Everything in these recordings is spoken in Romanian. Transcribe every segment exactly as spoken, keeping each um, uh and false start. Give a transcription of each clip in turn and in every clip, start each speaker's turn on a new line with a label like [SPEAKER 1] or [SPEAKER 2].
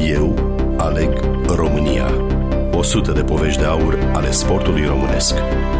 [SPEAKER 1] Eu aleg România. o sută de povești de aur ale sportului românesc.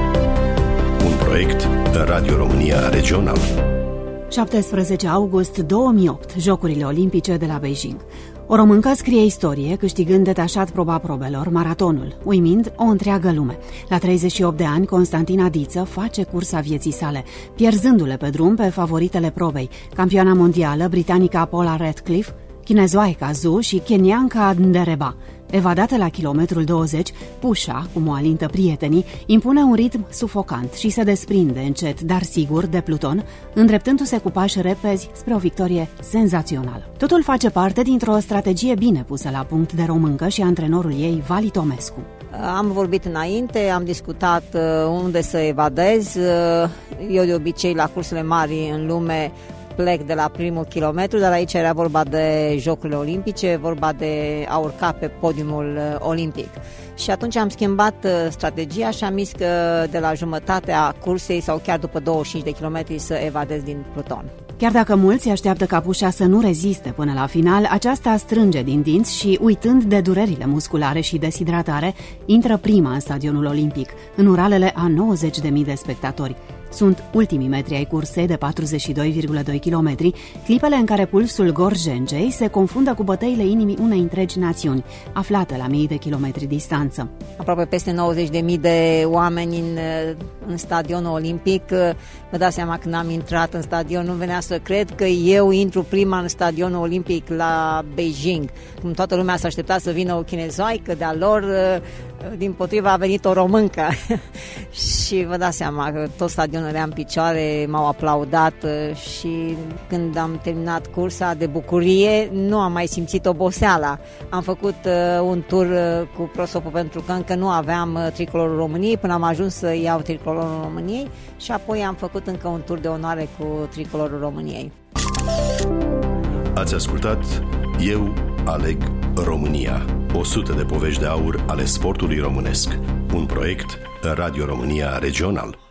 [SPEAKER 1] Un proiect Radio România Regional.
[SPEAKER 2] șaptesprezece august două mii opt, Jocurile Olimpice de la Beijing. O româncă scrie istorie câștigând detașat proba probelor maratonul, uimind o întreagă lume. La treizeci și opt de ani, Constantina Diță face cursa vieții sale, pierzându-le pe drum pe favoritele probei, campioana mondială britanica Paula Radcliffe, chinezoaica Zhu și kenianca Ndereba. Evadată la kilometrul douăzeci, Pușa, cum o alintă prietenii, impune un ritm sufocant și se desprinde încet, dar sigur, de Pluton, îndreptându-se cu pași repezi spre o victorie senzațională. Totul face parte dintr-o strategie bine pusă la punct de româncă și antrenorul ei, Vali Tomescu.
[SPEAKER 3] Am vorbit înainte, am discutat unde să evadez. Eu de obicei la cursele mari în lume plec de la primul kilometru, dar aici era vorba de Jocurile Olimpice, vorba de a urca pe podiumul olimpic. Și atunci am schimbat strategia și am zis că de la jumătatea cursei sau chiar după douăzeci și cinci de kilometri să evadez din Pluton.
[SPEAKER 2] Chiar dacă mulți așteaptă ca Pușa să nu reziste până la final, aceasta strânge din dinți și, uitând de durerile musculare și deshidratare, intră prima în stadionul olimpic, în uralele a nouăzeci de mii de spectatori. Sunt ultimii metri ai cursei de patruzeci și doi virgulă doi kilometri, clipele în care pulsul gorjenței se confundă cu bătăile inimii unei întregi națiuni, aflată la mii de kilometri distanță.
[SPEAKER 3] Aproape peste nouăzeci de mii de oameni în, în stadionul olimpic. Vă dați seama, când am intrat în stadion, nu venea să cred că eu intru prima în stadionul olimpic la Beijing. Cum toată lumea s-a așteptat să vină o chinezoaică, de-a lor, dimpotrivă, a venit o româncă. Și vă dați seama că tot stadionul era în picioare, m-au aplaudat și când am terminat cursa de bucurie, nu am mai simțit oboseala. Am făcut un tur cu prosopul pentru că încă nu aveam tricolorul României, până am ajuns să iau tricolorul României și apoi am făcut încă un tur de onoare cu tricolorul României.
[SPEAKER 1] Ați ascultat Eu aleg România. o sută de povești de aur ale sportului românesc. Un proiect Radio România Regional.